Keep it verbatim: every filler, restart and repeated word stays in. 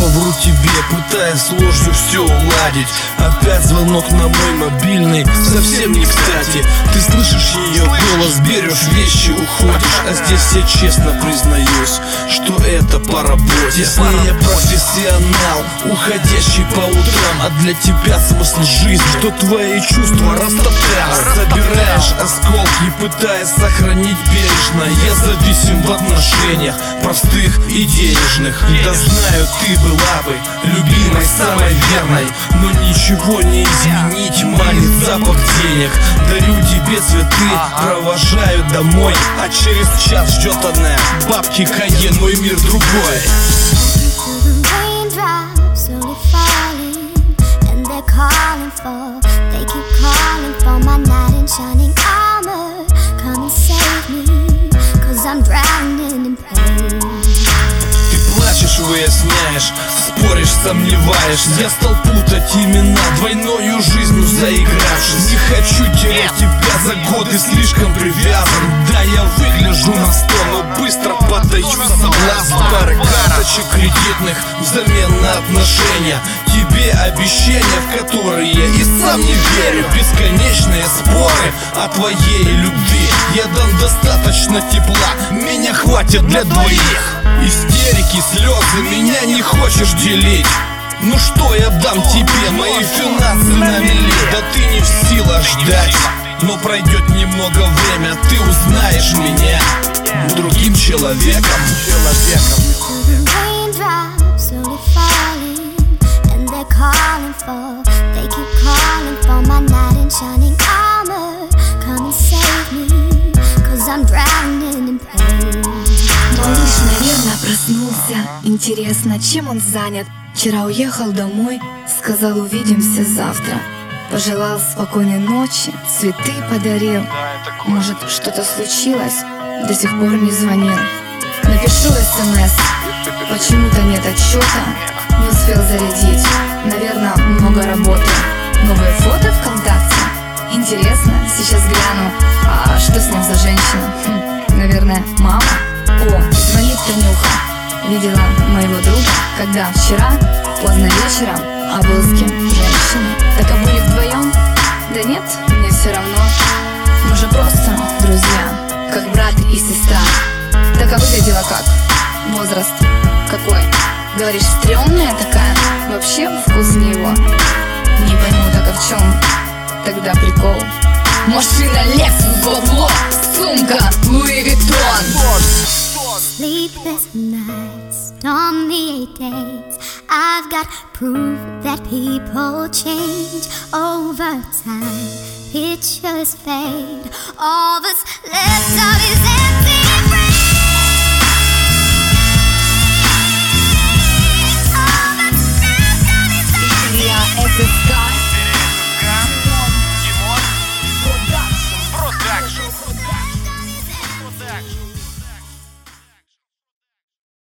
вру тебе, пытаясь с ложью все уладить. Опять звонок на мой мобильный, совсем не кстати. Ты слышишь ее голос, берешь вещи, уходишь. А здесь я честно признаюсь, что это по работе. Если я профессионал, уходящий по утрам, а для тебя смысл жизни, что твои чувства растоптал. Собираешь осколки, пытаясь сохранить бережно. Я зависим в отношениях, простых и денежных. Да знаю, ты была бы любимой, самой верной, но ничего не изменить, манит запах денег. Дарю тебе цветы, провожаю домой, а через час ждет она бабки Кайен, мой мир другой. Выясняешь, споришь, сомневаешь. Я стал путать имена, двойною жизнью заигравшись. Не хочу терять тебя за годы, слишком привязан. Да, я выгляжу на сто, но быстро поддаюсь соблазну старых карточек кредитных взамен на отношения. Тебе обещания, в которые я и сам не верю. Бесконечные споры о твоей любви. Я дам достаточно тепла, меня хватит для двоих. Истерики, слезы, меня не хочешь делить. Ну что я дам тебе, мои финансы на мели. Да ты не в силах ждать, но пройдет немного время, ты узнаешь меня другим человеком. Малыш, наверное, проснулся. Интересно, чем он занят? Вчера уехал домой, сказал увидимся завтра. Пожелал спокойной ночи, цветы подарил. Может, что-то случилось? До сих пор не звонил. Напишу смс, почему-то нет отчета. Не успел зарядить, наверное, много работы. Новые фото ВКонтакте? Интересно, сейчас гляну. А что с ним за женщина? Хм, наверное, мама. О, звонит Танюха. Видела моего друга, когда вчера, поздно вечером, а был с кем женщиной. Так а были вдвоем? Да нет, мне все равно. Мы же просто друзья, как брат и сестра. Так а выглядела как? Возраст какой? Говоришь, стрёмная такая? Вообще вкус не его. Не пойму, так а в чем тогда прикол? Машина Lexus, бабло, сумка Louis Vuitton. Sleepless nights, stormy days. I've got proof that people change over time. Pictures fade, all that's left of is empty.